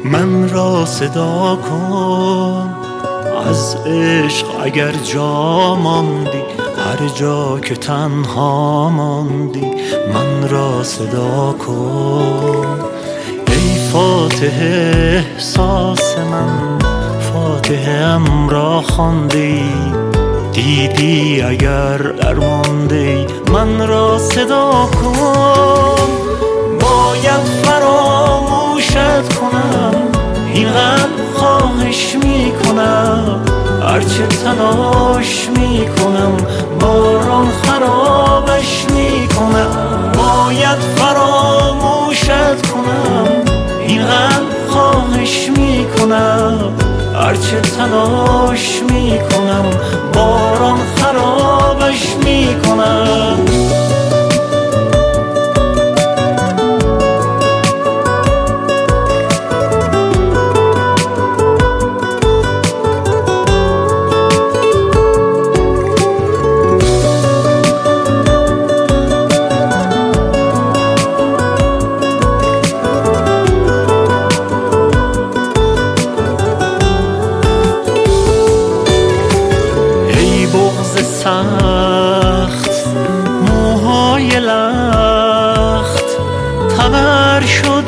من را صدا کن از عشق اگر جا ماندی، هر جا که تنها ماندی من را صدا کن. ای فاتح احساس من، فاتحم را خواندی، دیدی اگر درماندی من را صدا کن. باید فراموشت کنم، این قلب خواهش میکنم، هرچه تلاش میکنم باران خرابش میکنم. باید فراموشت کنم، این قلب خواهش میکنم، هرچه تلاش میکنم باران خرابش میکنم. سخت موهای لخت تبر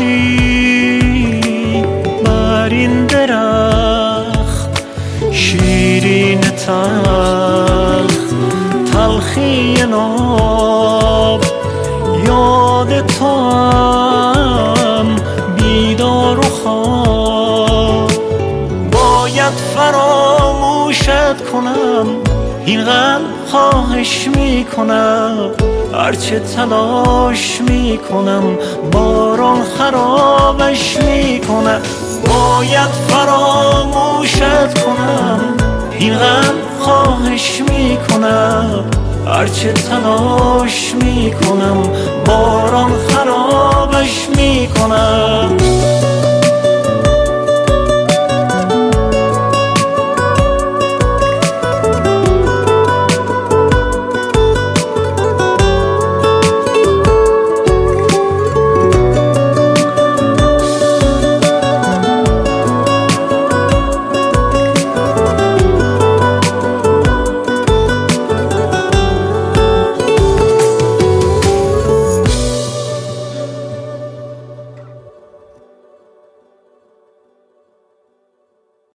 شدی بر این درخت، شیرین تلخ تلخی ناب، یاد تو هم بیدار و خواب. باید فراموشت کنم، این قلب خواهش میکنم، هرچه تلاش میکنم باران خرابش میکنم. باید فراموشت کنم، این قلب خواهش میکنم، هرچه تلاش میکنم باران خرابش میکنم.